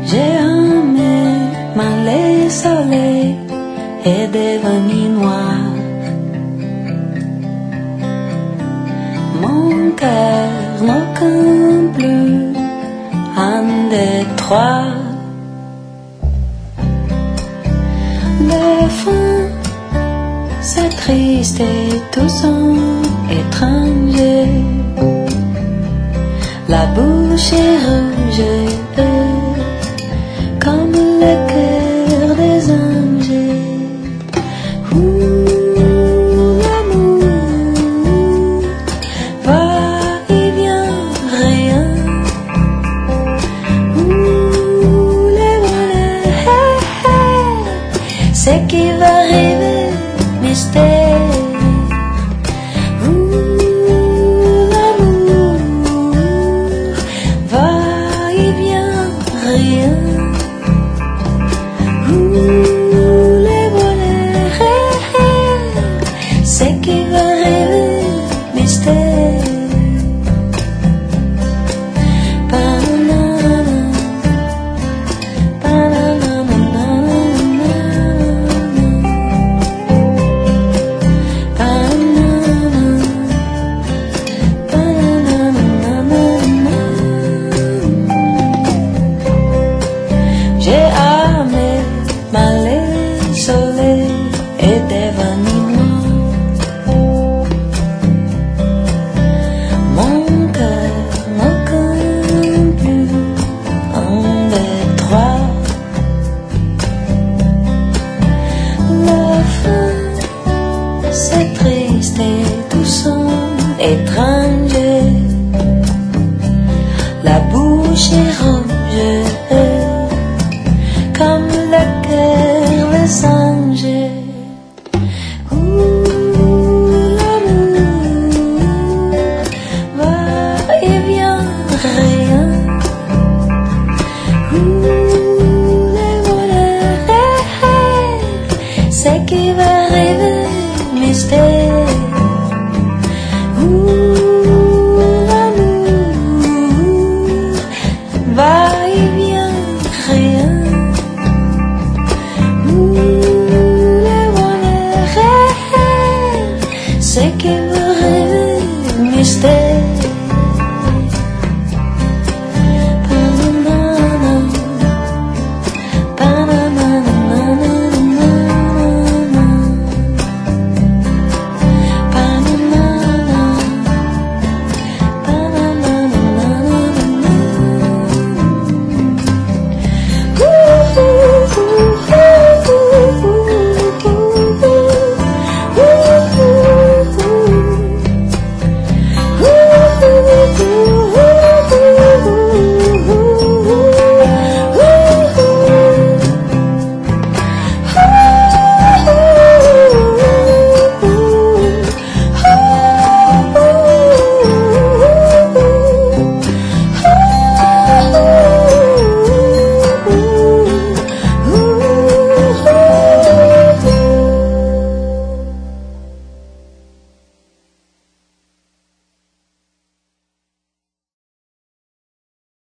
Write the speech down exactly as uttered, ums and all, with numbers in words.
J'ai aimé, mais le soleil est devenu noir. Mon cœur ne compte plus un des trois. Le fond, c'est triste et tout son étranger. La bouche est rouge comme le cœur des anges. Ouh, l'amour va et vient, rien. Ouh, les volets, c'est qui va arriver, mystère. Ouh, l'amour va et vient, rien. Ouh, les volets, c'est qui va arriver, mystère. J'ai aimé, mais le soleil est devenu noir. Mon cœur ne compte plus un des trois. Le fond, c'est triste et tout son étranger. La bouche est rouge.